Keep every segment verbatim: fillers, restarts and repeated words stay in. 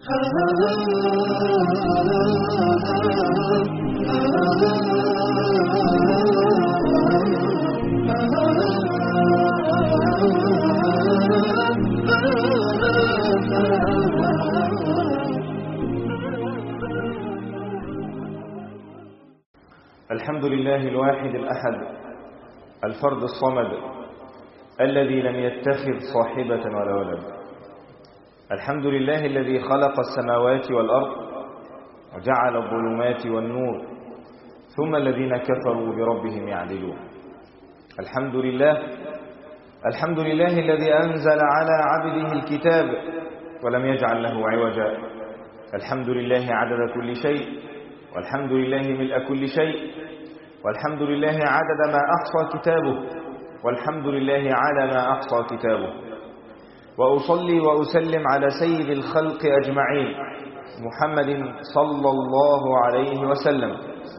الحمد لله الواحد الأحد الفرد الصمد الذي لم يتخذ صاحبة ولا ولد. الحمد لله الذي خلق السماوات والأرض وجعل الظلمات والنور ثم الذين كفروا بربهم يعدلون. الحمد لله الحمد لله الذي أنزل على عبده الكتاب ولم يجعل له عوجا. الحمد لله عدد كل شيء، والحمد لله ملء كل شيء، والحمد لله عدد ما أحصى كتابه، والحمد لله على ما أحصى كتابه. وأصلي وأسلم على سيد الخلق أجمعين محمد صلى الله عليه وسلم.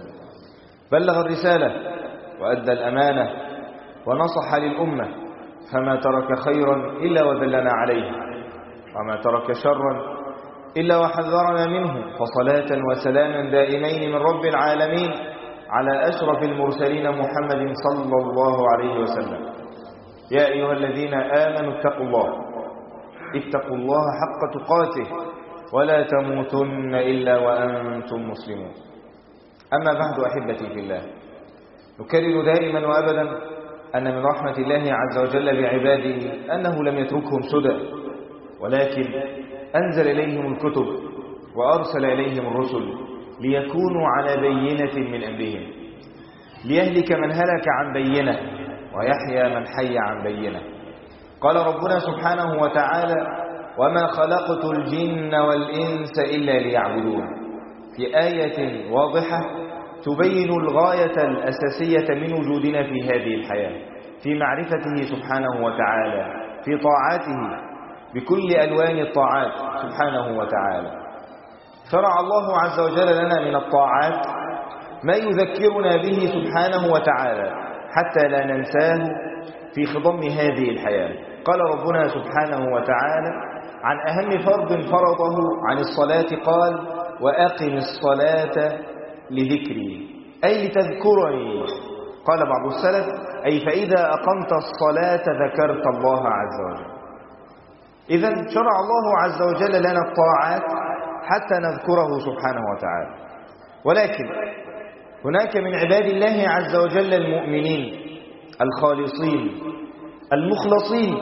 بلغ الرسالة وأدى الأمانة ونصح للأمة، فما ترك خيرا إلا ودلنا عليه، وما ترك شرا إلا وحذرنا منه. فصلاة وسلاما دائمين من رب العالمين على أشرف المرسلين محمد صلى الله عليه وسلم. يا أيها الذين آمنوا اتقوا الله اتقوا الله حق تقاته ولا تموتن إلا وأنتم مسلمون. أما بعد أحبتي في الله، نكرر دائما وأبدا أن من رحمة الله عز وجل بعباده أنه لم يتركهم سدى، ولكن أنزل إليهم الكتب وأرسل إليهم الرسل ليكونوا على بينة من أمرهم، ليهلك من هلك عن بينة ويحيى من حي عن بينة. قال ربنا سبحانه وتعالى: وما خلقت الجن والإنس إلا ليعبدون، في آية واضحة تبين الغاية الأساسية من وجودنا في هذه الحياة، في معرفته سبحانه وتعالى، في طاعته بكل ألوان الطاعات سبحانه وتعالى. شرع الله عز وجل لنا من الطاعات ما يذكرنا به سبحانه وتعالى حتى لا ننساه في خضم هذه الحياة. قال ربنا سبحانه وتعالى عن أهم فرض فرضه عن الصلاة قال: وأقم الصلاة لذكري، أي لتذكرني. قال بعض السلف: أي فإذا أقمت الصلاة ذكرت الله عز وجل. إذن شرع الله عز وجل لنا الطاعات حتى نذكره سبحانه وتعالى. ولكن هناك من عباد الله عز وجل المؤمنين الخالصين المخلصين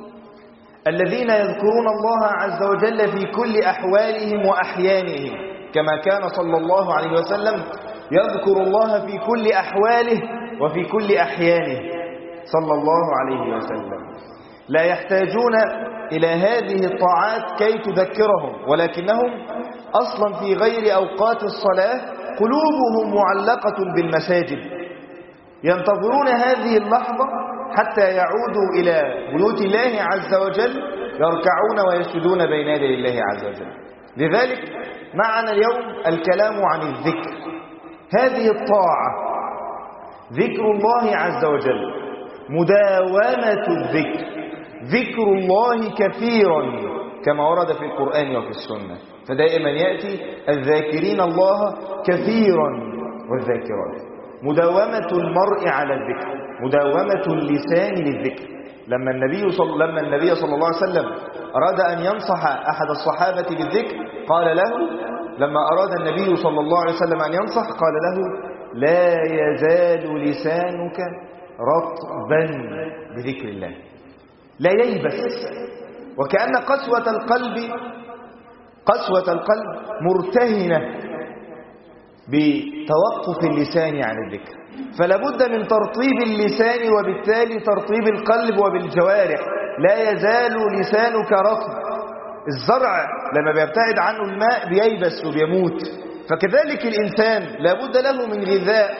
الذين يذكرون الله عز وجل في كل أحوالهم وأحيانهم، كما كان صلى الله عليه وسلم يذكر الله في كل أحواله وفي كل أحيانه صلى الله عليه وسلم. لا يحتاجون إلى هذه الطاعات كي تذكرهم، ولكنهم أصلا في غير أوقات الصلاة قلوبهم معلقة بالمساجد، ينتظرون هذه اللحظة حتى يعودوا إلى بيوت الله عز وجل يركعون ويسجدون بين يدي الله عز وجل. لذلك معنا اليوم الكلام عن الذكر، هذه الطاعة ذكر الله عز وجل، مداومة الذكر، ذكر الله كثيرا كما ورد في القرآن وفي السنة. فدائما يأتي الذاكرين الله كثيرا والذاكرات. مداومة المرء على الذكر، مداومة اللسان للذكر. لما النبي صلى لما النبي صلى الله عليه وسلم أراد أن ينصح أحد الصحابة بالذكر قال له، لما أراد النبي صلى الله عليه وسلم أن ينصح قال له: لا يزال لسانك رطبا بذكر الله، لا ييبس. وكأن قسوة القلب قسوة القلب مرتهنة بتوقف اللسان عن الذكر، فلا بد من ترطيب اللسان وبالتالي ترطيب القلب وبالجوارح. لا يزال لسانك رطب. الزرع لما بيبتعد عنه الماء بييبس وبيموت، فكذلك الإنسان لا بد له من غذاء.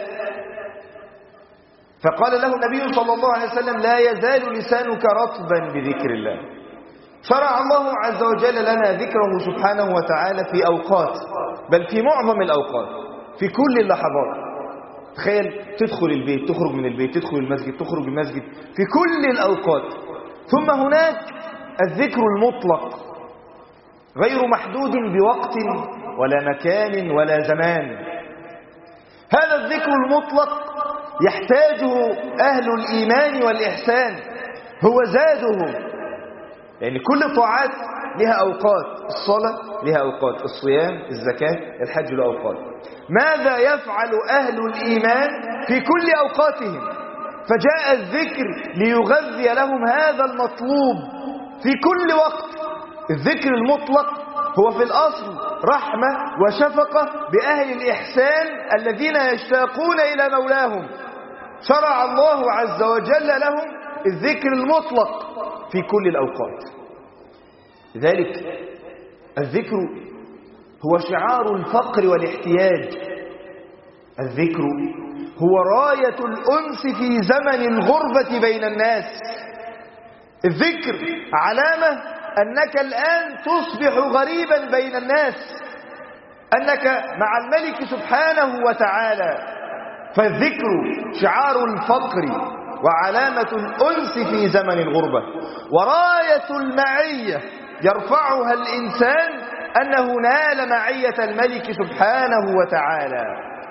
فقال له النبي صلى الله عليه وسلم: لا يزال لسانك رطبا بذكر الله. شرع الله عز وجل لنا ذكره سبحانه وتعالى في أوقات، بل في معظم الأوقات، في كل اللحظات. تخيل تدخل البيت، تخرج من البيت، تدخل المسجد، تخرج من المسجد، في كل الأوقات. ثم هناك الذكر المطلق، غير محدود بوقت ولا مكان ولا زمان. هذا الذكر المطلق يحتاجه أهل الإيمان والإحسان، هو زادهم، لأن يعني كل طاعات لها أوقات، الصلاة لها أوقات، الصيام، الزكاة، الحج له أوقات. ماذا يفعل أهل الإيمان في كل أوقاتهم؟ فجاء الذكر ليغذي لهم هذا المطلوب في كل وقت. الذكر المطلق هو في الأصل رحمة وشفقة بأهل الإحسان الذين يشتاقون إلى مولاهم. شرع الله عز وجل لهم الذكر المطلق في كل الأوقات. لذلك الذكر هو شعار الفقر والاحتياج. الذكر هو راية الأنس في زمن الغربة بين الناس. الذكر علامة أنك الآن تصبح غريبا بين الناس، أنك مع الملك سبحانه وتعالى. فالذكر شعار الفقر وعلامة الأنس في زمن الغربة، وراية المعية يرفعها الإنسان أنه نال معية الملك سبحانه وتعالى.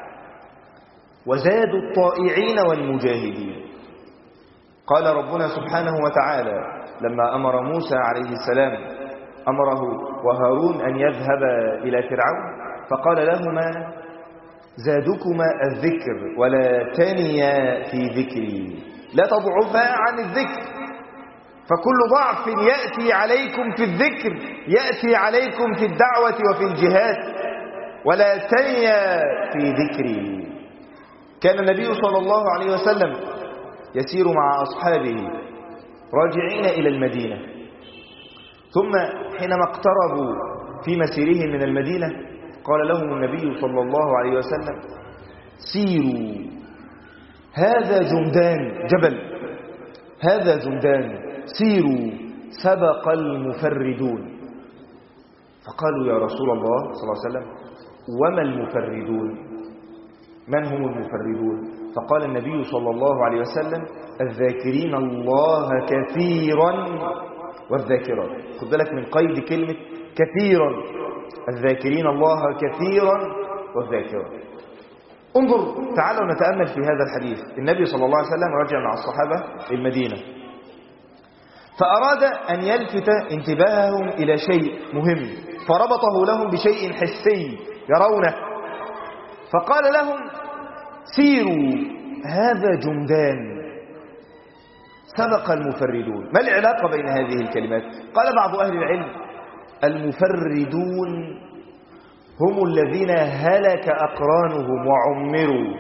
وزاد الطائعين والمجاهدين. قال ربنا سبحانه وتعالى لما أمر موسى عليه السلام، أمره وهارون أن يذهبا إلى فرعون، فقال لهما زادكما الذكر ولا تنيا في ذكري، لا تضعفا عن الذكر، فكل ضعف يأتي عليكم في الذكر يأتي عليكم في الدعوة وفي الجهاد. ولا تنيا في ذكري. كان النبي صلى الله عليه وسلم يسير مع أصحابه راجعين إلى المدينة، ثم حينما اقتربوا في مسيرهم من المدينة قال لهم النبي صلى الله عليه وسلم سيروا، هذا جمدان جبل، هذا جمدان، سيروا سبق المفردون. فقالوا يا رسول الله صلى الله عليه وسلم وما المفردون؟ من هم المفردون؟ فقال النبي صلى الله عليه وسلم الذاكرين الله كثيرا والذاكرات. خد بالك من قيد كلمة كثيرا، الذاكرين الله كثيرا والذاكرات. انظر، تعالوا نتأمل في هذا الحديث. النبي صلى الله عليه وسلم رجع مع الصحابة المدينة، فأراد أن يلفت انتباههم إلى شيء مهم، فربطه لهم بشيء حسي يرونه، فقال لهم سيروا، هذا جمدان سبق المفردون. ما العلاقة بين هذه الكلمات؟ قال بعض أهل العلم المفردون هم الذين هلك أقرانهم وعمروا.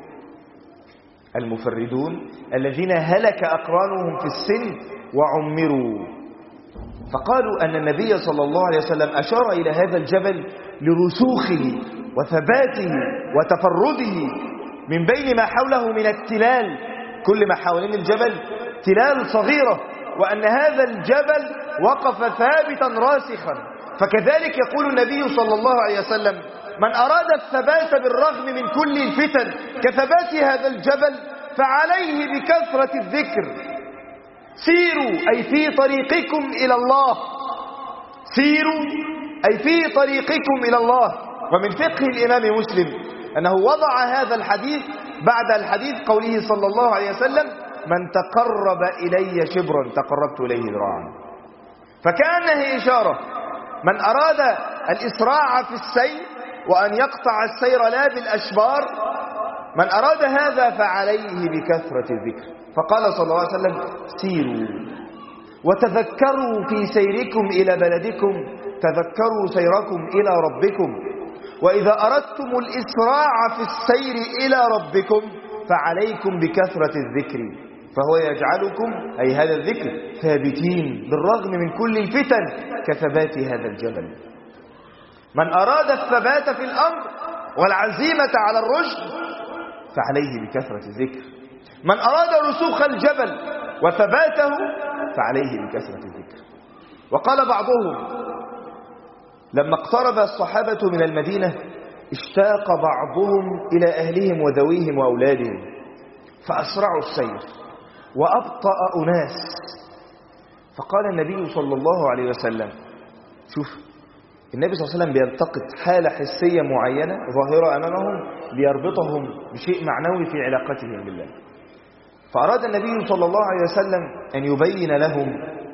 المفردون الذين هلك أقرانهم في السن وعمروا. فقالوا أن النبي صلى الله عليه وسلم أشار إلى هذا الجبل لرسوخه وثباته وتفرده من بين ما حوله من التلال. كل ما حوالين الجبل تلال صغيرة، وأن هذا الجبل وقف ثابتا راسخا. فكذلك يقول النبي صلى الله عليه وسلم من أراد الثبات بالرغم من كل الفتن كثبات هذا الجبل فعليه بكثرة الذكر. سيروا أي في طريقكم إلى الله، سيروا أي في طريقكم إلى الله. ومن فقه الإمام مسلم أنه وضع هذا الحديث بعد الحديث قوله صلى الله عليه وسلم من تقرب إلي شبرا تقربت إليه ذراعا. فكأنه إشارة من أراد الإسراع في السير وأن يقطع السير لا بالأشبار، من أراد هذا فعليه بكثرة الذكر. فقال صلى الله عليه وسلم سيروا وتذكروا في سيركم إلى بلدكم، تذكروا سيركم إلى ربكم، وإذا أردتم الإسراع في السير إلى ربكم فعليكم بكثرة الذكر، فهو يجعلكم أي هذا الذكر ثابتين بالرغم من كل الفتن كثبات هذا الجبل. من أراد الثبات في الأمر والعزيمة على الرشد فعليه بكثرة الذكر. من أراد رسوخ الجبل وثباته فعليه بكثرة الذكر. وقال بعضهم لما اقترب الصحابة من المدينة اشتاق بعضهم إلى أهلهم وذويهم وأولادهم فأسرعوا السير وأبطأ أناس. فقال النبي صلى الله عليه وسلم شوف النبي صلى الله عليه وسلم بيلتقط حالة حسية معينة ظاهرة أمامهم ليربطهم بشيء معنوي في علاقتهم بالله. فأراد النبي صلى الله عليه وسلم أن يبين لهم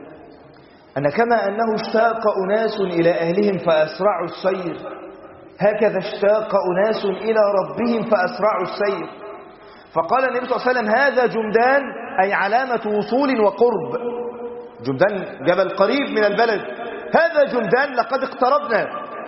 أن كما أنه اشتاق أناس إلى أهلهم فأسرعوا السير، هكذا اشتاق أناس إلى ربهم فأسرعوا السير. فقال النبي صلى الله عليه وسلم هذا جمدان، أي علامة وصول وقرب. جمدان جبل قريب من البلد، هذا جمدان لقد اقتربنا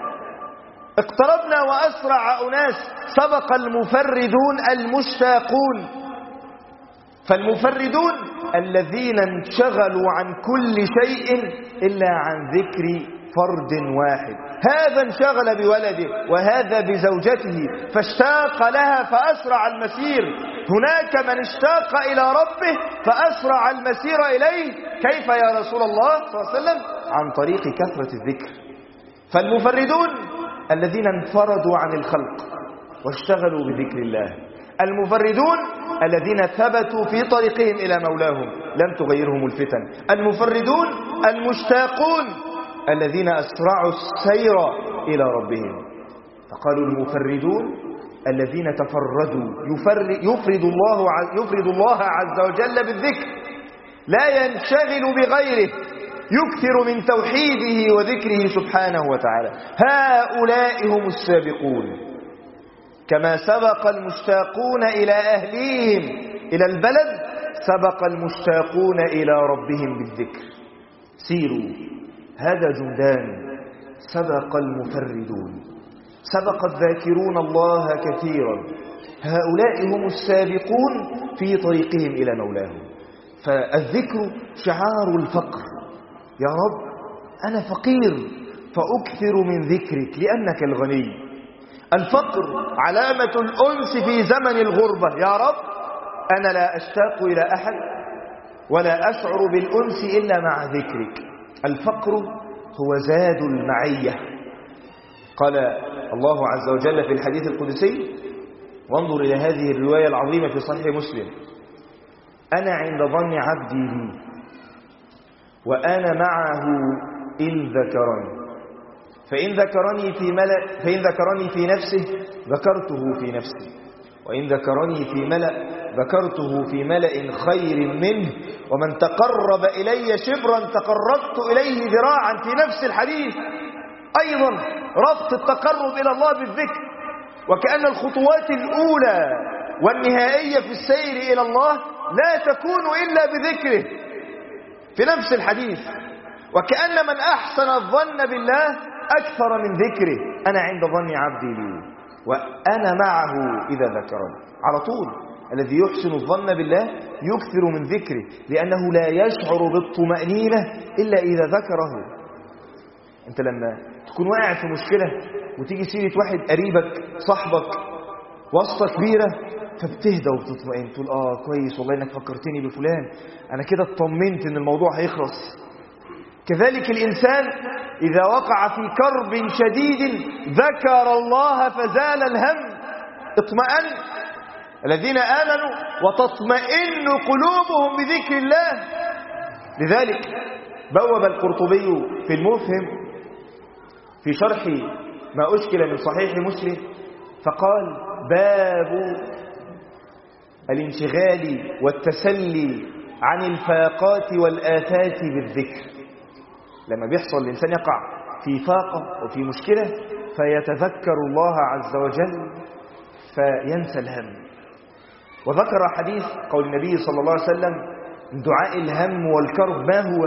اقتربنا وأسرع أناس. سبق المفردون المشتاقون. فالمفردون الذين انشغلوا عن كل شيء إلا عن ذكر فرد واحد. هذا انشغل بولده وهذا بزوجته فاشتاق لها فأسرع المسير. هناك من اشتاق إلى ربه فأسرع المسير إليه. كيف يا رسول الله صلى الله عليه وسلم؟ عن طريق كثرة الذكر. فالمفردون الذين انفردوا عن الخلق واشتغلوا بذكر الله. المفردون الذين ثبتوا في طريقهم إلى مولاهم لم تغيرهم الفتن. المفردون المشتاقون الذين أسرعوا السير إلى ربهم. فقالوا المفردون الذين تفردوا يفرد الله يفرد الله عز وجل بالذكر، لا ينشغل بغيره، يكثر من توحيده وذكره سبحانه وتعالى. هؤلاء هم السابقون. كما سبق المشتاقون إلى أهليهم إلى البلد سبق المشتاقون إلى ربهم بالذكر. سيروا، هذا جمدان. سبق المفردون، سبق الذاكرون الله كثيرا. هؤلاء هم السابقون في طريقهم إلى مولاهم. فالذكر شعار الفقر. يا رب أنا فقير فأكثر من ذكرك لأنك الغني. الفقر علامة الأنس في زمن الغربة. يا رب أنا لا أشتاق إلى أحد ولا أشعر بالأنس إلا مع ذكرك. الفقر هو زاد المعية. قال الله عز وجل في الحديث القدسي، وانظر إلى هذه الرواية العظيمة في صحيح مسلم: أنا عند ظن عبدي بي وأنا معه إن ذكرني، فإن ذكرني في ملأ فإن ذكرني في نفسه ذكرته في نفسي، وإن ذكرني في ملأ ذكرته في ملأ خير منه، ومن تقرب إلي شبرا تقربت إليه ذراعا. في نفس الحديث أيضا ربط التقرب إلى الله بالذكر، وكأن الخطوات الأولى والنهائية في السير إلى الله لا تكون إلا بذكره. في نفس الحديث وكأن من أحسن الظن بالله أكثر من ذكره. أنا عند ظن عبدي بي وأنا معه إذا ذكرني. على طول الذي يحسن الظن بالله يكثر من ذكره، لأنه لا يشعر بالطمأنينة إلا إذا ذكره. أنت لما تكون واقع في مشكلة وتيجي سيرة واحد قريبك صاحبك واسطة كبيرة فبتهدى وبتطمئن، تقول آه كويس والله إنك فكرتني بفلان، أنا كده اطمنت إن الموضوع هيخلص. كذلك الإنسان إذا وقع في كرب شديد ذكر الله فزال الهم، اطمأن. الذين آمنوا وتطمئن قلوبهم بذكر الله. لذلك بوب القرطبي في المفهم في شرح ما أشكل من صحيح مسلم فقال: باب الانشغال والتسلي عن الفاقات والآفات بالذكر. لما بيحصل الإنسان يقع في فاقة وفي مشكلة فيتذكر الله عز وجل فينسى الهم. وذكر حديث قول النبي صلى الله عليه وسلم: دعاء الهم والكرب ما هو؟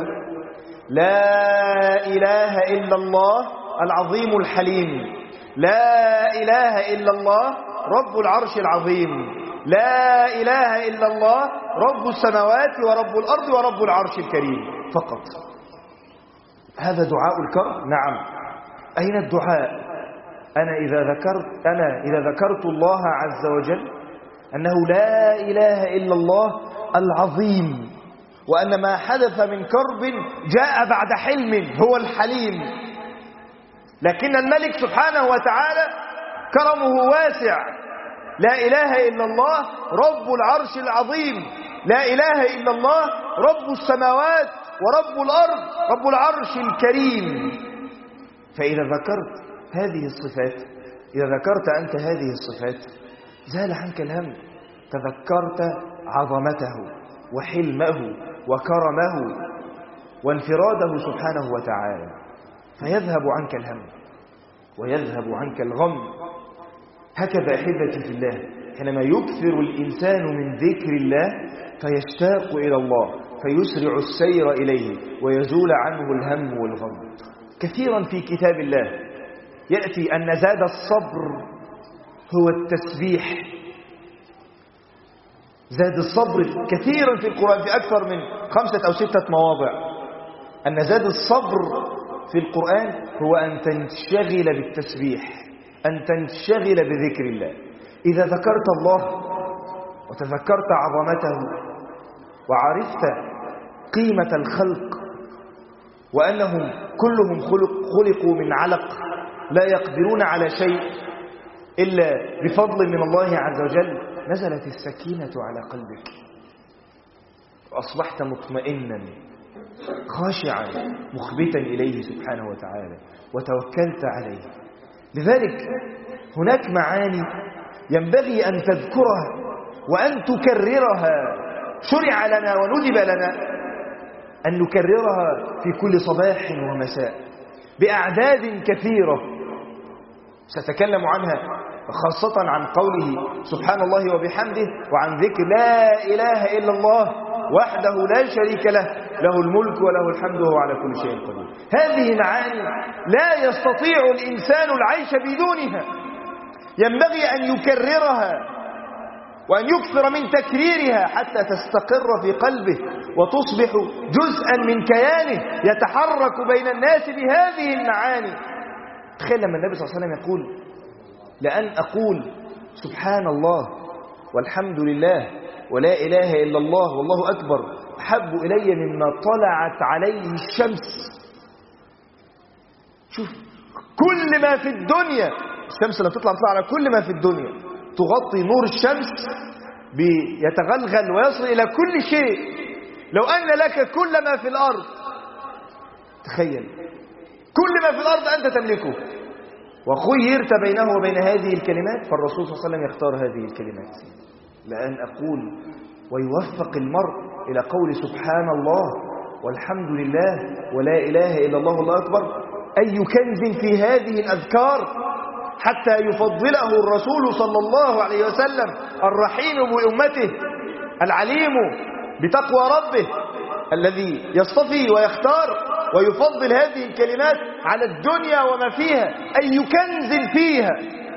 لا إله إلا الله العظيم الحليم، لا إله إلا الله رب العرش العظيم، لا إله إلا الله رب السماوات ورب الأرض ورب العرش الكريم. فقط هذا دعاء الكرب. نعم. أين الدعاء؟ أنا إذا ذكرت أنا إذا ذكرت الله عز وجل أنه لا إله إلا الله العظيم، وأن ما حدث من كرب جاء بعد حلم هو الحليم. لكن الملك سبحانه وتعالى كرمه واسع. لا إله إلا الله رب العرش العظيم، لا إله إلا الله رب السماوات ورب الأرض رب العرش الكريم. فإذا ذكرت هذه الصفات، إذا ذكرت أنت هذه الصفات زال عنك الهم، تذكرت عظمته وحلمه وكرمه وانفراده سبحانه وتعالى، فيذهب عنك الهم ويذهب عنك الغم. هكذا أحبتي في الله، حينما يكثر الإنسان من ذكر الله فيشتاق إلى الله، فيسرع السير إليه ويزول عنه الهم والغم. كثيرا في كتاب الله يأتي أن زاد الصبر هو التسبيح. زاد الصبر كثيرا في القرآن، في أكثر من خمسة أو ستة مواضع، أن زاد الصبر في القرآن هو أن تنشغل بالتسبيح، أن تنشغل بذكر الله. إذا ذكرت الله وتذكرت عظمته وعرفت قيمة الخلق وأنهم كلهم خلق خلقوا من علق لا يقدرون على شيء إلا بفضل من الله عز وجل، نزلت السكينة على قلبك وأصبحت مطمئنا خاشعا مخبتا إليه سبحانه وتعالى وتوكلت عليه. لذلك هناك معاني ينبغي أن تذكرها وأن تكررها. شرع لنا وندب لنا أن نكررها في كل صباح ومساء بأعداد كثيرة سأتكلم عنها، خاصة عن قوله سبحان الله وبحمده، وعن ذكر لا إله إلا الله وحده لا شريك له، له الملك وله الحمد وهو على كل شيء قدير. هذه معاني لا يستطيع الإنسان العيش بدونها، ينبغي أن يكررها وأن يكثر من تكريرها حتى تستقر في قلبه وتصبح جزءا من كيانه يتحرك بين الناس بهذه المعاني. تخيل لما النبي صلى الله عليه وسلم يقول لأن أقول سبحان الله والحمد لله ولا إله إلا الله والله أكبر أحب إلي مما طلعت عليه الشمس. شوف، كل ما في الدنيا، الشمس لما تطلع تطلع على كل ما في الدنيا، تغطي نور الشمس بيتغلغل ويصل إلى كل شيء. لو أن لك كل ما في الأرض، تخيل كل ما في الأرض أنت تملكه، وخيرت بينه وبين هذه الكلمات، فالرسول صلى الله عليه وسلم يختار هذه الكلمات. لأن أقول ويوفق المرء إلى قول سبحان الله والحمد لله ولا إله إلا الله والله أكبر، أي كنز في هذه الأذكار حتى يفضله الرسول صلى الله عليه وسلم الرحيم بأمته العليم بتقوى ربه الذي يصطفي ويختار ويفضل هذه الكلمات على الدنيا وما فيها. أي كنز فيها،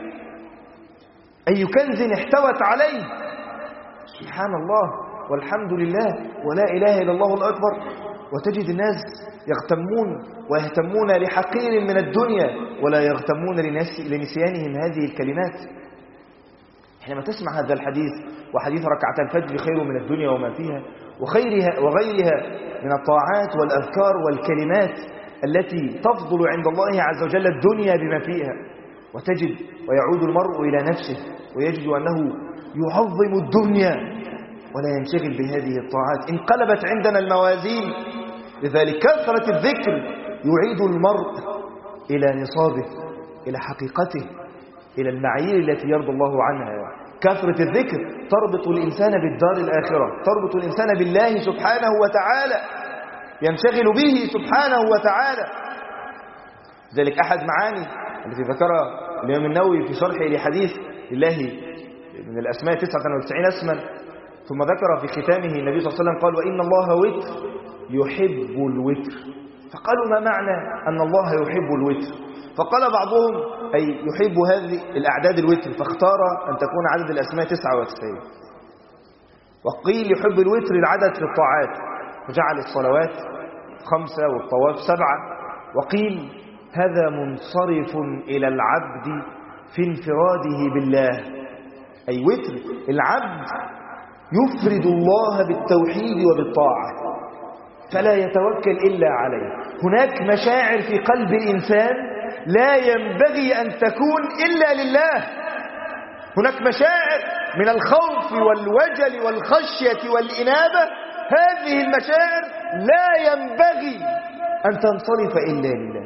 أي كنز احتوت عليه سبحان الله والحمد لله ولا إله إلا الله والله أكبر. وتجد الناس يغتمون ويهتمون لحقير من الدنيا ولا يغتمون لنسيانهم هذه الكلمات. حينما تسمع هذا الحديث وحديث ركعة الفجر خير من الدنيا وما فيها وخيرها وغيرها من الطاعات والأذكار والكلمات التي تفضل عند الله عز وجل الدنيا بما فيها، وتجد ويعود المرء إلى نفسه ويجد أنه يعظم الدنيا ولا ينشغل بهذه الطاعات. انقلبت عندنا الموازين، لذلك كثرة الذكر يعيد المرء إلى نصابه، إلى حقيقته، إلى المعايير التي يرضى الله عنها. كثرة الذكر تربط الإنسان بالدار الآخرة، تربط الإنسان بالله سبحانه وتعالى، ينشغل به سبحانه وتعالى. ذلك أحد معاني التي ذكرها الإمام النووي في شرحه لحديث الله من الأسماء تسعة وتسعين اسما، ثم ذكر في ختامه النبي صلى الله عليه وسلم قال وإن الله وتر يحب الوتر. فقالوا ما معنى أن الله يحب الوتر؟ فقال بعضهم أي يحب هذه الأعداد الوتر، فاختار أن تكون عدد الأسماء تسعة وتسعين. وقيل يحب الوتر العدد في الطاعات، فجعل الصلوات خمسة والطواف سبعة. وقيل هذا منصرف إلى العبد في انفراده بالله، أي وتر العبد يفرد الله بالتوحيد وبالطاعة فلا يتوكل إلا عليه. هناك مشاعر في قلب الإنسان لا ينبغي أن تكون إلا لله. هناك مشاعر من الخوف والوجل والخشية والإنابة، هذه المشاعر لا ينبغي أن تنصرف إلا لله.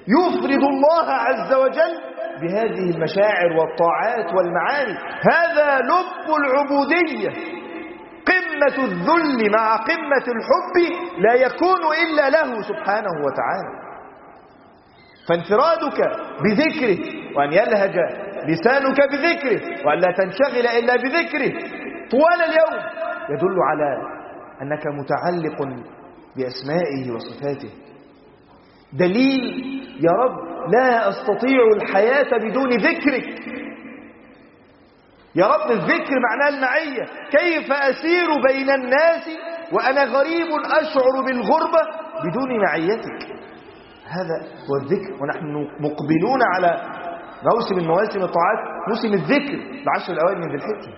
يفرد الله عز وجل بهذه المشاعر والطاعات والمعاني. هذا لب العبودية، قمة الذل مع قمة الحب لا يكون إلا له سبحانه وتعالى. فانفرادك بذكره، وأن يلهج لسانك بذكره، وأن لا تنشغل إلا بذكره طوال اليوم، يدل على أنك متعلق بأسمائه وصفاته. دليل يا رب لا أستطيع الحياة بدون ذكرك. يا رب الذكر معناه المعية. كيف أسير بين الناس وأنا غريب أشعر بالغربة بدون معيتك؟ هذا هو الذكر. ونحن مقبلون على موسم من مواسم الطاعات، موسم الذكر العشر الأوائل من ذي الحجة.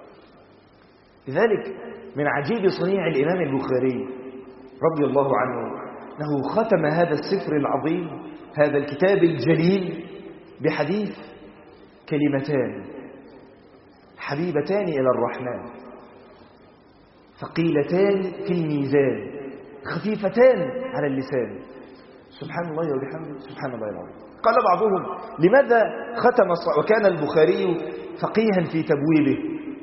لذلك من عجيب صنيع الإمام البخاري رضي الله عنه أنه ختم هذا السفر العظيم، هذا الكتاب الجليل، بحديث: كلمتان حبيبتان إلى الرحمن، ثقيلتان في الميزان، خفيفتان على اللسان، سبحان الله وبحمده سبحان الله العظيم. قال بعضهم: لماذا ختم الص... وكان البخاري فقيها في تبويبه،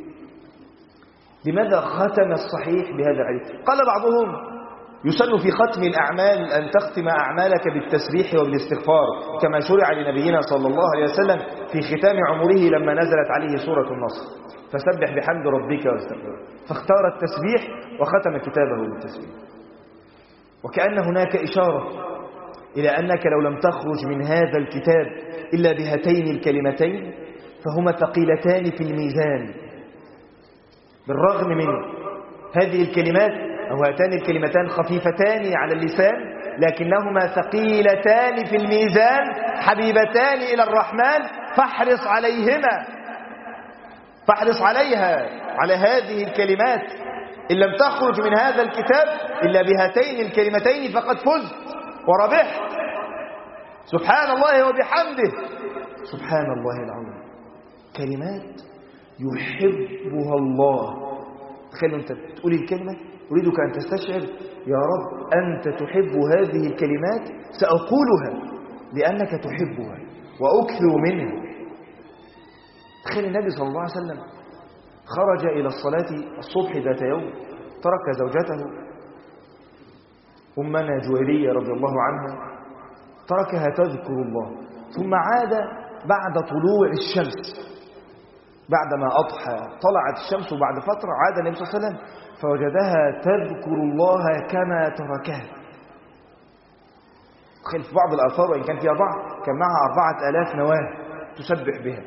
لماذا ختم الصحيح بهذا الحديث؟ قال بعضهم: يسن في ختم الأعمال أن تختم أعمالك بالتسبيح وبالاستغفار، كما شرع لنبينا صلى الله عليه وسلم في ختام عمره لما نزلت عليه سورة النصر: فسبح بحمد ربك واستغفره، فاختار التسبيح وختم كتابه بالتسبيح. وكأن هناك إشارة إلى أنك لو لم تخرج من هذا الكتاب إلا بهاتين الكلمتين فهما ثقيلتان في الميزان، بالرغم من هذه الكلمات أو هاتان الكلمتان خفيفتان على اللسان، لكنهما ثقيلتان في الميزان، حبيبتان إلى الرحمن. فاحرص عليهما، فاحرص عليها، على هذه الكلمات. إن لم تخرج من هذا الكتاب إلا بهاتين الكلمتين فقد فزت وربحت. سبحان الله وبحمده سبحان الله العظيم. كلمات يحبها الله. تخيل أنت تقول الكلمة، أريدك أن تستشعر: يا رب أنت تحب هذه الكلمات، سأقولها لأنك تحبها وأكثر منها. تخيل النبي صلى الله عليه وسلم خرج إلى الصلاة الصبح ذات يوم، ترك زوجته أمنا جويرية رضي الله عنها، تركها تذكر الله، ثم عاد بعد طلوع الشمس، بعدما أضحى طلعت الشمس، وبعد فترة عاد النبي صلى الله عليه وسلم فوجدها تذكر الله كما تركها. تخيل في بعض الآثار وإن كان فيها ضعف كان معها أربعة آلاف نواة تسبح بها.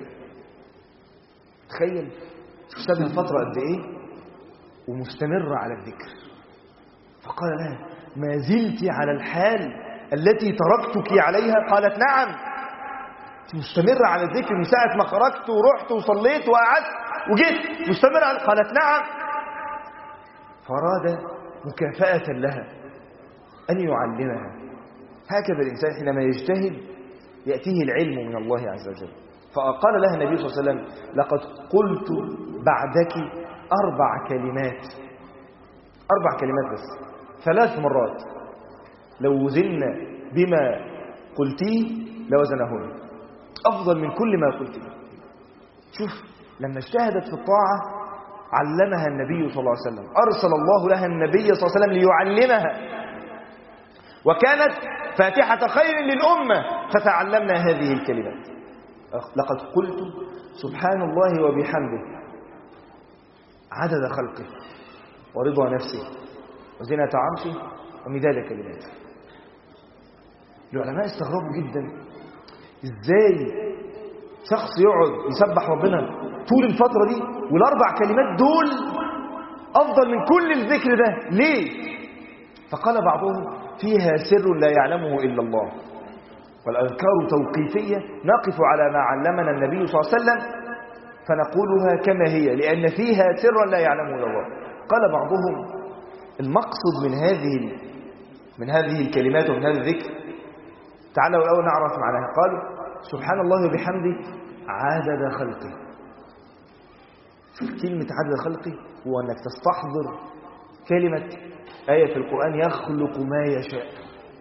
تخيل تسبح فترة قد إيه ومستمرة على الذكر. فقال لها: ما زلت على الحال التي تركتك عليها؟ قالت: نعم، مستمرة على الذكر من ساعة ما خرجت ورحت وصليت وقعدت وجيت مستمرة. قالت: نعم. فراد مكافأة لها أن يعلمها. هكذا الإنسان حينما يجتهد يأتيه العلم من الله عز وجل. فقال لها النبي صلى الله عليه وسلم: لقد قلت بعدك أربع كلمات، أربع كلمات بس، ثلاث مرات، لو وزنا بما قلتيه لوزنهن، أفضل من كل ما قلتيه. شوف لما اجتهدت في الطاعة علمها النبي صلى الله عليه وسلم، أرسل الله لها النبي صلى الله عليه وسلم ليعلمها، وكانت فاتحة خير للأمة، فتعلمنا هذه الكلمات. لقد قلت سبحان الله وبحمده عدد خلقه ورضا نفسه وزنة عرشه ومداد كلماته. العلماء استغربوا جدا ازاي شخص يقعد يسبح ربنا طول الفترة دي والأربع كلمات دول أفضل من كل الذكر ده، ليه؟ فقال بعضهم: فيها سر لا يعلمه إلا الله، والأذكار توقيفية نقف على ما علمنا النبي صلى الله عليه وسلم فنقولها كما هي، لأن فيها سرا لا يعلمه إلا الله. قال بعضهم: المقصد من هذه من هذه الكلمات ومن هذا الذكر، تعالوا الأول نعرف معناها. قالوا: سبحان الله وبحمده عدد خلقه. شوف كلمة عدد خلقه، هو أنك تستحضر كلمة آية في القرآن: يخلق ما يشاء.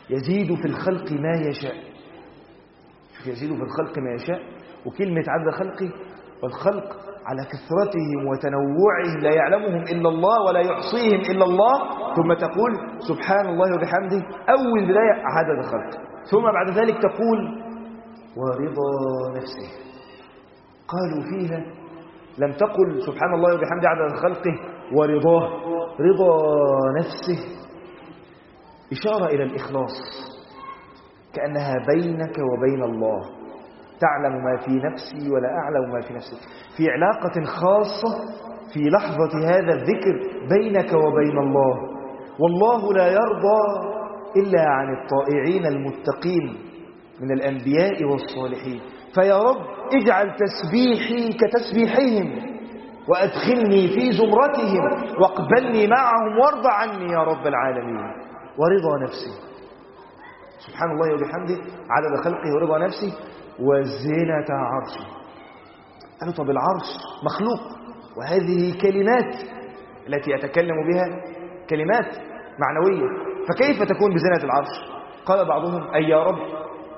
يزيد في الخلق ما يشاء. يزيد في الخلق ما يشاء، وكلمة عدد خلقه، والخلق على كثرتهم وتنوعهم لا يعلمهم إلا الله ولا يحصيهم إلا الله. ثم تقول سبحان الله وبحمده أول بداية عدد خلق، ثم بعد ذلك تقول ورضا نفسه. قالوا فيها لم تقل سبحان الله وبحمده عدد خلقه ورضاه، رضا نفسه، إشارة إلى الإخلاص، كأنها بينك وبين الله، تعلم ما في نفسي ولا أعلم ما في نفسك، في علاقة خاصة في لحظة هذا الذكر بينك وبين الله. والله لا يرضى إلا عن الطائعين المتقين من الأنبياء والصالحين. فيا رب اجعل تسبيحي كتسبيحهم، وأدخلني في زمرتهم، واقبلني معهم وارض عني يا رب العالمين. ورضا نفسي، سبحان الله وبحمده عدد خلقه ورضا نفسه وزينة عرشه. قالوا طب العرش مخلوق، وهذه كلمات التي يتكلم بها كلمات معنوية، فكيف تكون بزينة العرش؟ قال بعضهم أي يا رب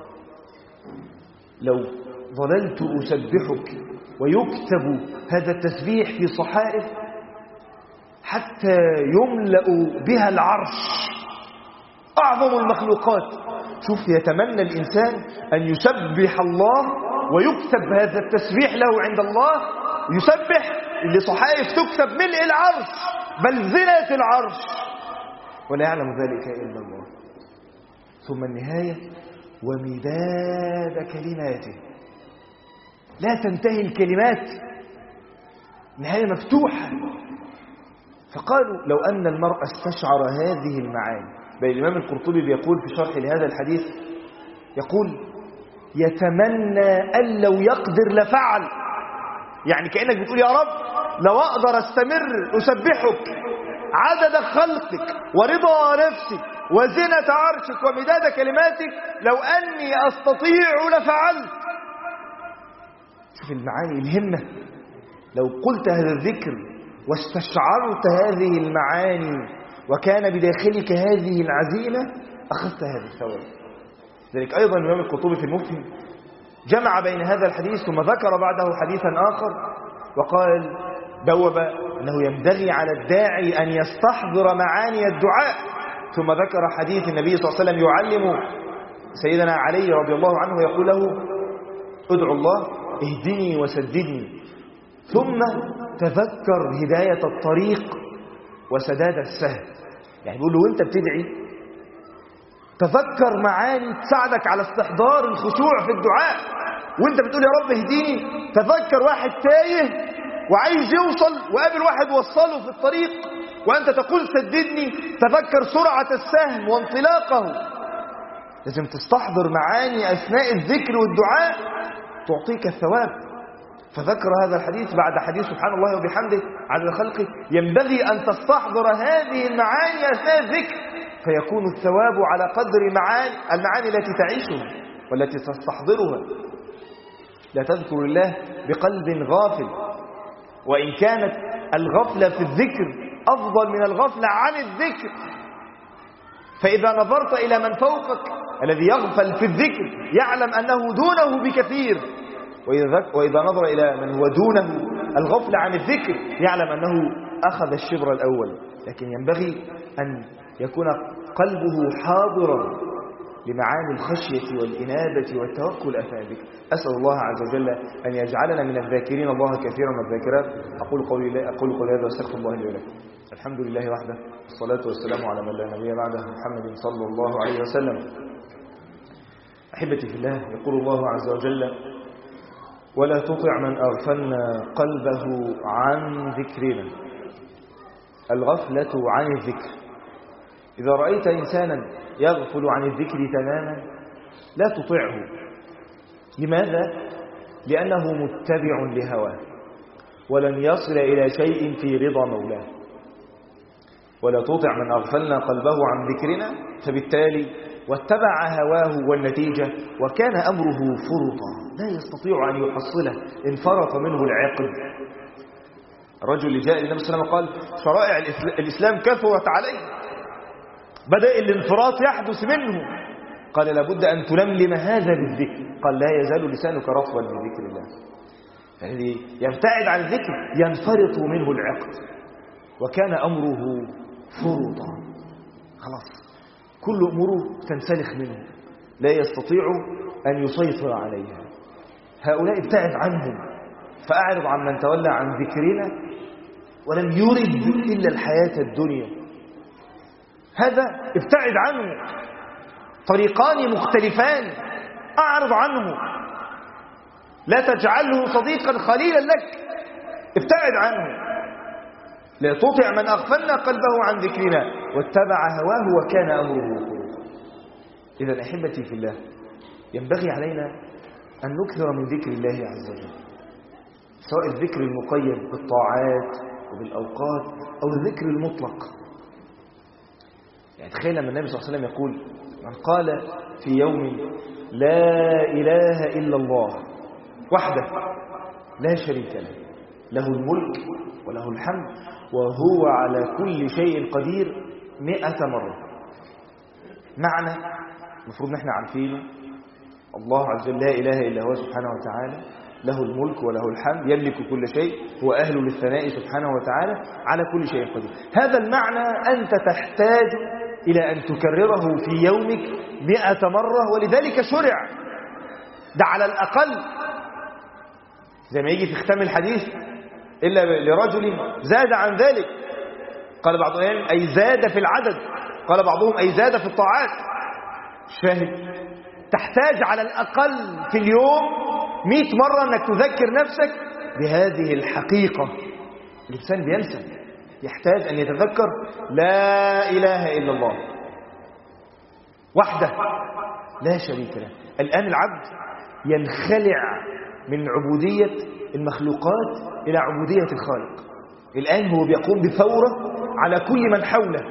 لو ظللت أسبحك ويكتب هذا التسبيح في صحائف حتى يملأ بها العرش أعظم المخلوقات. شوف، يتمنى الإنسان أن يسبح الله ويكتب هذا التسبيح له عند الله، يسبح لصحائف تكتب ملء العرش بل زنة العرش، ولا يعلم ذلك إلا الله. ثم النهاية ومداد كلماته، لا تنتهي الكلمات، نهاية مفتوحة. فقالوا لو أن المرء استشعر هذه المعاني، بل الإمام القرطبي بيقول في شرح لهذا الحديث، يقول يتمنى أن لو يقدر لفعل. يعني كأنك بتقول يا رب لو أقدر أستمر أسبحك عدد خلقك ورضا نفسك وزنة عرشك ومداد كلماتك، لو أني أستطيع لفعلت. شوف المعاني، الهمة. لو قلت هذا الذكر واستشعرت هذه المعاني وكان بداخلك هذه العزيمة أخذت هذا الثواب. ذلك أيضا الإمام القرطبي في المفهم جمع بين هذا الحديث ثم ذكر بعده حديثا آخر، وقال بوب أنه ينبغي على الداعي أن يستحضر معاني الدعاء، ثم ذكر حديث النبي صلى الله عليه وسلم يعلم سيدنا علي رضي الله عنه يقول له ادعو الله اهدني وسددني، ثم تذكر هداية الطريق وسداد السهل. يعني بيقول له وانت بتدعي تذكر معاني تساعدك على استحضار الخشوع في الدعاء. وانت بتقول يا رب اهديني تذكر واحد تايه وعايز يوصل وقابل واحد وصله في الطريق، وانت تقول سددني تذكر سرعة السهم وانطلاقه. لازم تستحضر معاني أثناء الذكر والدعاء تعطيك الثواب. فذكر هذا الحديث بعد حديث سبحان الله وبحمده عدد خلقه، ينبغي أن تستحضر هذه المعاني أثناء الذكر، فيكون الثواب على قدر معاني المعاني التي تعيشها والتي تستحضرها. لا تذكر الله بقلب غافل، وإن كانت الغفلة في الذكر أفضل من الغفلة عن الذكر. فإذا نظرت إلى من فوقك الذي يغفل في الذكر يعلم أنه دونه بكثير، وإذا نظر إلى من هو دونه الغفل عن الذكر يعلم أنه أخذ الشبر الأول. لكن ينبغي أن يكون قلبه حاضرا لمعاني الخشية والإنابة والتوكل أثناء الذكر. أسأل الله عز وجل أن يجعلنا من الذاكرين الله كثيرا والذاكرات. أقول قولي أقول قولي هذا واستغفر الله لي ولكم. الحمد لله وحده، والصلاة والسلام على من لا نبي بعده، محمد صلى الله عليه وسلم. أحبتي في الله، يقول الله عز وجل ولا تطع من أغفلنا قلبه عن ذكرنا. الغفلة عن الذكر. إذا رأيت إنسانا يغفل عن الذكر تماما لا تطعه. لماذا؟ لأنه متبع لهواه ولن يصل إلى شيء في رضا مولاه. ولا تطع من أغفلنا قلبه عن ذكرنا، فبالتالي واتبع هواه، والنتيجة وكان أمره فرطا لا يستطيع أن يحصله، انفرط منه العقد. الرجل اللي جاء للنبي صلى الله عليه وسلم قال شرائع الإسلام كثرت عليه، بدأ الانفراط يحدث منه، قال لابد أن تلملم هذا بالذكر، قال لا يزال لسانك رطبا بذكر الله. يعني يبتعد عن الذكر ينفرط منه العقد، وكان أمره فرطا، خلاص كل أموره تنسلخ منه، لا يستطيع أن يسيطر عليها. هؤلاء ابتعد عنهم، فأعرض عن من تولى عن ذكرنا ولم يرد إلا الحياة الدنيا، هذا ابتعد عنه. طريقان مختلفان، أعرض عنه، لا تجعله صديقا خليلا لك، ابتعد عنه. لا تطع من أغفلنا قلبه عن ذكرنا واتبع هواه وكان أمره فرطا. إذا أحبتي في الله، ينبغي علينا أن نكثر من ذكر الله عز وجل، سواء الذكر المقيد بالطاعات وبالأوقات أو الذكر المطلق. يعني تخيل لما النبي صلى الله عليه وسلم يقول: من قال في يوم لا إله إلا الله وحده لا شريك له، له الملك وله الحمد وهو على كل شيء قدير مئة مرة. معنى المفروض نحن عارفينه: الله عز وجل لا إله إلا هو سبحانه وتعالى، له الملك وله الحمد، يملك كل شيء، هو أهل للثناء سبحانه وتعالى، على كل شيء قدير. هذا المعنى أنت تحتاج إلى أن تكرره في يومك مئة مرة، ولذلك شرع ده على الأقل، زي ما يجي في ختام الحديث: إلا لرجل زاد عن ذلك. قال بعض العلماء: أي زاد في العدد، قال بعضهم: أي زاد في الطاعات. شاهد، تحتاج على الأقل في اليوم مئة مرة أنك تذكر نفسك بهذه الحقيقة. الإنسان بينسى، يحتاج أن يتذكر لا إله إلا الله وحده لا شريك له. الآن العبد ينخلع من عبودية المخلوقات إلى عبودية الخالق. الآن هو بيقوم بثورة على كل من حوله،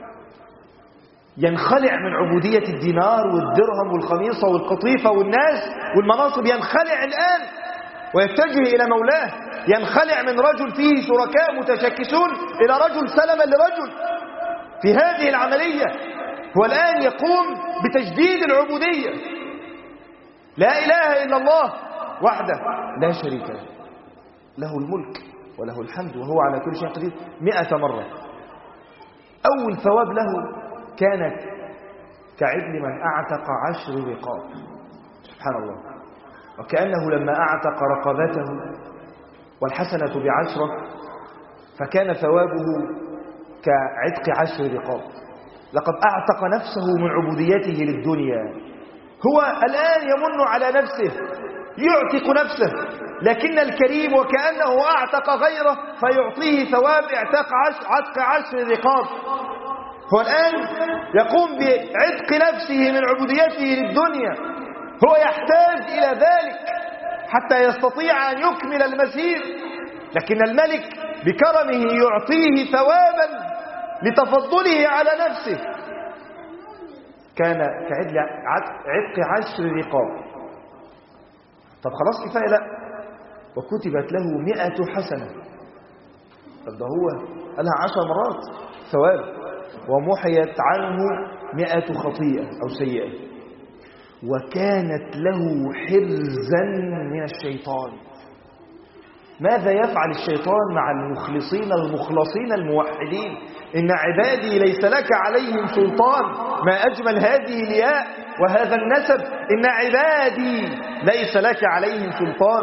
ينخلع من عبودية الدينار والدرهم والخميصة والقطيفة والناس والمناصب، ينخلع الآن ويتجه إلى مولاه، ينخلع من رجل فيه شركاء متشكسون إلى رجل سلما لرجل. في هذه العملية هو الآن يقوم بتجديد العبودية. لا إله إلا الله وحده لا شريك له، له الملك وله الحمد وهو على كل شيء قدير مئة مرة. أول ثواب له كانت كعدل من أعتق عشر رقاب. سبحان الله، وكأنه لما أعتق رقبته والحسنة بعشرة فكان ثوابه كعتق عشر رقاب. لقد أعتق نفسه من عبوديته للدنيا. هو الآن يمن على نفسه، يعتق نفسه، لكن الكريم وكأنه أعتق غيره فيعطيه ثواب اعتاق عشر عتق عشر رقاب. هو الآن يقوم بعتق نفسه من عبوديته للدنيا، هو يحتاج إلى ذلك حتى يستطيع أن يكمل المسير، لكن الملك بكرمه يعطيه ثوابا لتفضله على نفسه. كان كعدل عتق عشر رقاب. طب خلاص كفاية؟ لا، وكتبت له مئة حسنة. طب ده هو قالها عشر مرات ثواب، ومحيت عنه مئة خطيئة أو سيئة، وكانت له حرزا من الشيطان. ماذا يفعل الشيطان مع المخلصين المخلصين الموحدين؟ إن عبادي ليس لك عليهم سلطان. ما أجمل هذه الياء وهذا النسب، إن عبادي ليس لك عليهم سلطان.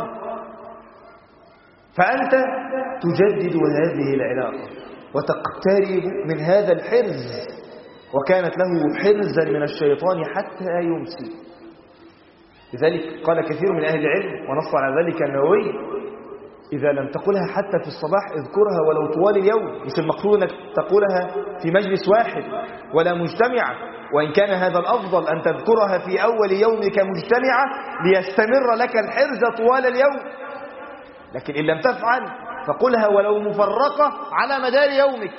فأنت تجدد هذه العلاقة وتقترب من هذا الحرز، وكانت له حرزا من الشيطان حتى يمسي. لذلك قال كثير من أهل العلم ونص على ذلك النووي: إذا لم تقولها حتى في الصباح اذكرها ولو طوال اليوم. مش المقصود أنك تقولها في مجلس واحد ولا مجتمعة، وإن كان هذا الأفضل أن تذكرها في أول يومك مجتمعة ليستمر لك الحرز طوال اليوم، لكن إن لم تفعل فقلها ولو مفرقة على مدار يومك،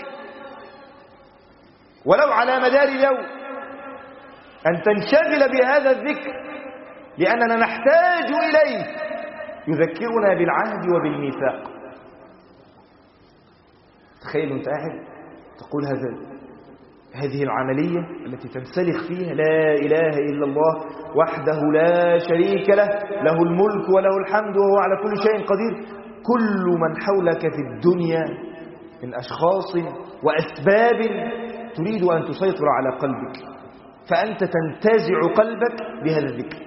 ولو على مدار اليوم، أن تنشغل بهذا الذكر، لأننا نحتاج إليه، يذكرنا بالعهد وبالميثاق. تخيل أنت قاعد تقول هذا هذه العملية التي تنسلخ فيها لا إله إلا الله وحده لا شريك له، له الملك وله الحمد وهو على كل شيء قدير. كل من حولك في الدنيا من أشخاص وأسباب تريد أن تسيطر على قلبك، فأنت تنتزع قلبك بهذا الذكر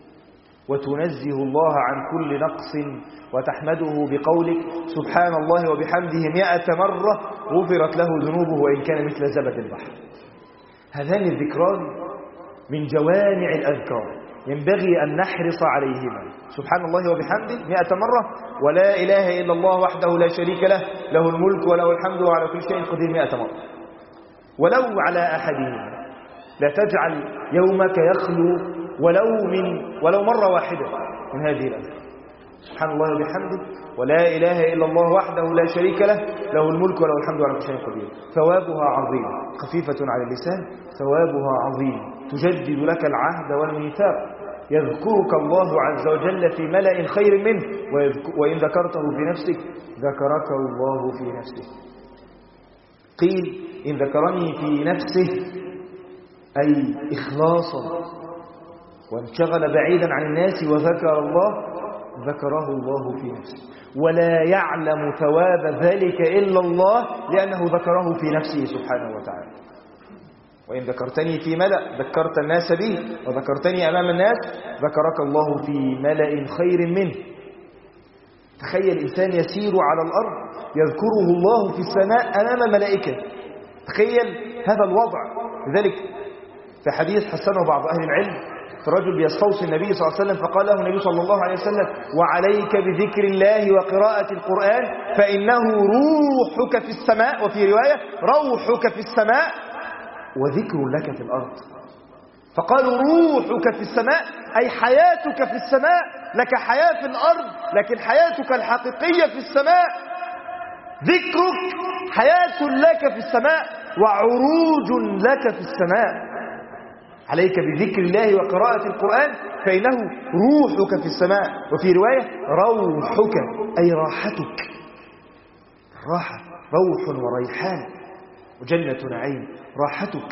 وتنزه الله عن كل نقص وتحمده بقولك سبحان الله وبحمده مئة مرة غفرت له ذنوبه وإن كان مثل زبد البحر. هذان الذكران من جوامع الأذكار ينبغي أن نحرص عليهما، سبحان الله وبحمده مئة مرة، ولا إله إلا الله وحده لا شريك له، له الملك وله الحمد وعلى كل شيء قدير مئة مرة. ولو على أحدهما لا تجعل يومك يخلو ولو من ولو مرة واحدة من هذه الأذكار، سبحان الله وبحمده ولا إله إلا الله وحده لا شريك له، له الملك وله الحمد وعلى كل شيء قدير. ثوابها عظيم، خفيفة على اللسان، ثوابها عظيم، تجدد لك العهد والميثاق. يذكرك الله عز وجل في ملأ خير منه، وإن ذكرته في نفسك ذكرك الله في نفسه. قيل إن ذكرني في نفسه أي إخلاصا وانشغل بعيدا عن الناس وذكر الله ذكره الله في نفسه، ولا يعلم ثواب ذلك إلا الله لأنه ذكره في نفسه سبحانه وتعالى. وإن ذكرتني في ملأ ذكرت الناس به، وذكرتني أمام الناس ذكرك الله في ملأ خير منه. تخيل إنسان يسير على الأرض يذكره الله في السماء أمام الملائكة، تخيل هذا الوضع. لذلك في حديث حسنه بعض أهل العلم، رجل بيستوصي النبي صلى الله عليه وسلم فقال له النبي صلى الله عليه وسلم وعليك بذكر الله وقراءة القرآن فإنه روحك في السماء، وفي رواية روحك في السماء وذكر لك في الأرض. فقالوا روحك في السماء أي حياتك في السماء، لك حياة في الأرض لكن حياتك الحقيقية في السماء. ذكرك حياة لك في السماء وعروج لك في السماء. عليك بذكر الله وقراءة القرآن فإنه روحك في السماء، وفي رواية روحك أي راحتك. راحة، روح وريحان وجنة نعيم. راحتك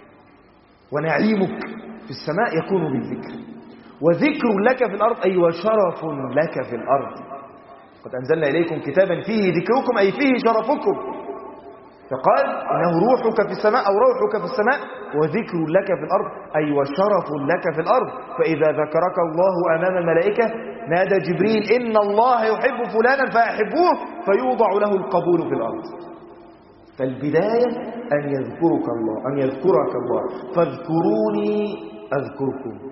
ونعيمك في السماء يكون بالذكر. وذكر لك في الأرض أي وشرف لك في الأرض. قد أنزلنا إليكم كتابا فيه ذكركم أي فيه شرفكم. فقال إنه روحك في السماء أو روحك في السماء وذكر لك في الأرض أي وشرف لك في الأرض. فإذا ذكرك الله أمام الملائكة نادى جبريل إن الله يحب فلانا فأحبوه فيوضع له القبول في الأرض. فالبداية أن يذكرك الله، أن يذكرك الله. فاذكروني أذكركم.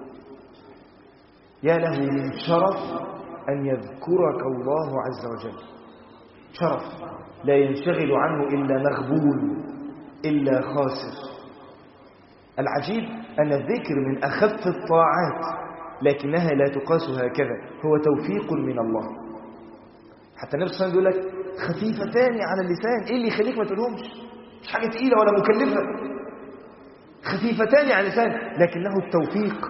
يا له من شرف أن يذكرك الله عز وجل، شرف لا ينشغل عنه إلا مغبون إلا خاسر. العجيب أن الذكر من أخف الطاعات لكنها لا تقاس هكذا، هو توفيق من الله. حتى النبي صلى الله عليه وسلم يقول لك خفيفتان على اللسان، إيه اللي يخليك ما تقولهمش؟ مش حاجة تقيلة ولا مكلفة، خفيفتان على اللسان لكنه التوفيق،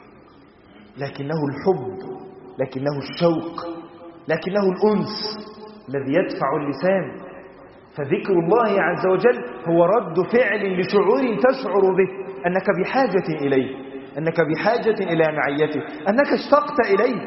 لكنه الحب، لكنه الشوق، لكنه الأنس الذي يدفع اللسان. فذكر الله عز وجل هو رد فعل لشعور تشعر به أنك بحاجة إليه، أنك بحاجة إلى معيته، أنك اشتقت إليه.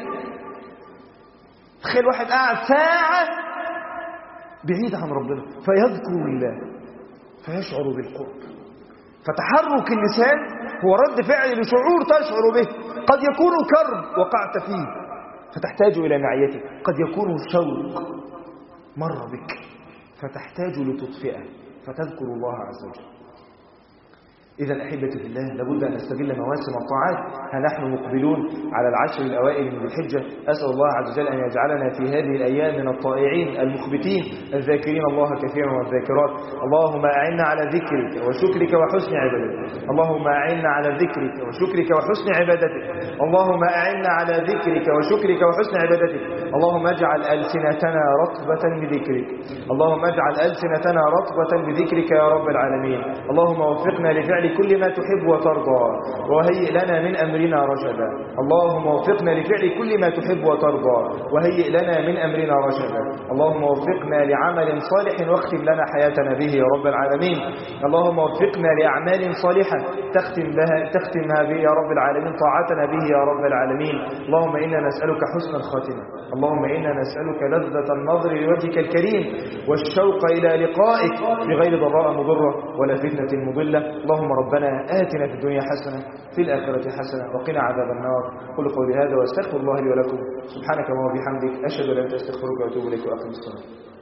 تخيل واحد قاعد ساعة بعيد عن ربنا فيذكر الله فيشعر بالقرب. فتحرك اللسان هو رد فعل لشعور تشعر به. قد يكون كرب وقعت فيه فتحتاج إلى معيته، قد يكون شوق مر بك فتحتاج لتطفئه فتذكر الله عز وجل. إذا أحبتي في الله لابد أن نستغل مواسم الطاعات. ها نحن مقبلون على العشر الأوائل من ذي الحجة. أسأل الله عز وجل أن يجعلنا في هذه الأيام من الطائعين المخبتين الذاكرين الله كثيرا والذاكرات. اللهم أعنا على ذكرك وشكرك وحسن عبادتك. اللهم أعنا على ذكرك وشكرك وحسن عبادتك. اللهم أعنا على ذكرك وشكرك وحسن عبادتك. اللهم اجعل ألسنتنا رطبة بذكرك. اللهم اجعل ألسنتنا رطبة بذكرك يا رب العالمين. اللهم وفقنا لفعل لفعل كل ما تحب وترضى وهيئ لنا من أمرنا رشدا. اللهم وفقنا لفعل كل ما تحب وترضى وهيئ لنا من أمرنا رشدا. اللهم وفقنا لعمل صالح واختم لنا حياتنا به يا رب العالمين. اللهم وفقنا لأعمال صالحة تختم بها تختمها به يا رب العالمين طاعتنا به يا رب العالمين. اللهم إنا نسألك حسن الخاتمة. اللهم إنا نسألك لذة النظر لوجهك الكريم والشوق إلى لقائك بغير ضراء مضرة ولا فتنة مضلة. اللهم ربنا آتنا في الدنيا حسنة في الآخرة حسنة وقنا عذاب النار. قل قولي هذا واستغفر الله لي ولكم. سبحانك اللهم وبحمدك أشهد أن لا إله إلا أنت أستغفرك وأتوب إليك وأقم الصلاة.